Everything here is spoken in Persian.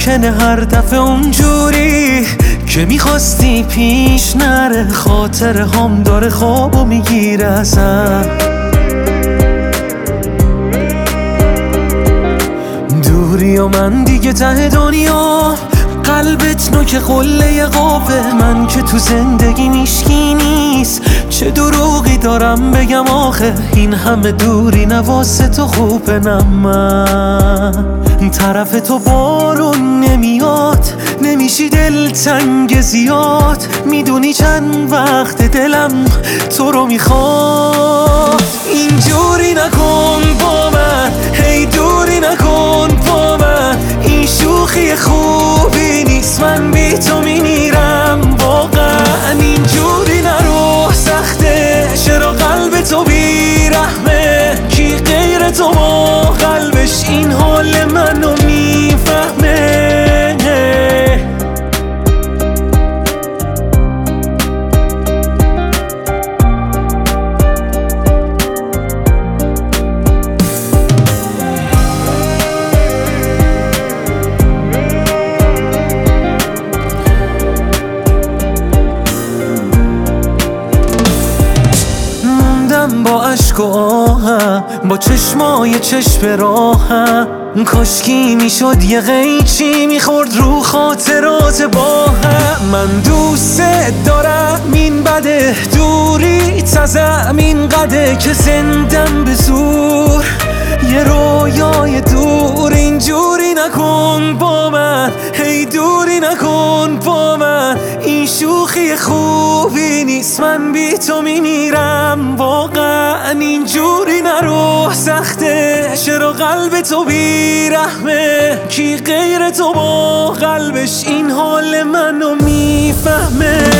ممکنه هر دفعه اونجوری که میخواستی پیش نره، خاطر هم داره خوابو میگیره ازم. دوری و من دیگه ته دنیا، قلبت نوک قله قافه، من که تو زندگی میشکی نیست، چه دروغی دارم بگم آخه، این همه دوری نواسه تو خوبه. نه من طرف تو بارون نمیاد، نمیشی دلتنگ زیاد، میدونی چند وقت دلم تو رو میخواد. اینجوری نکن با من، هی دوری نکن با من، این شوخی خوبی نیست، من بی تو میمیرم واقعا. اینجوری نرو، سخته چرا قلب تو بیرحمه، کی غیر تو ما قلبش این حال منو میفهمه. با عشق و آهم، با چشمای چشم راهم، کاشکی میشد یه قیچی میخورد رو خاطرات با هم. من دوست دارم، این بده دوری تزم این قده که زندم به زور یه رویای دور. اینجوری نکن با من، هی دوری نکن با من، این شوخی خوبی نیست، من بی تو میمیرم واقعا. اینجوری نرو، سخته چرا قلب تو بیرحمه، کی غیر تو با قلبش این حال منو میفهمه.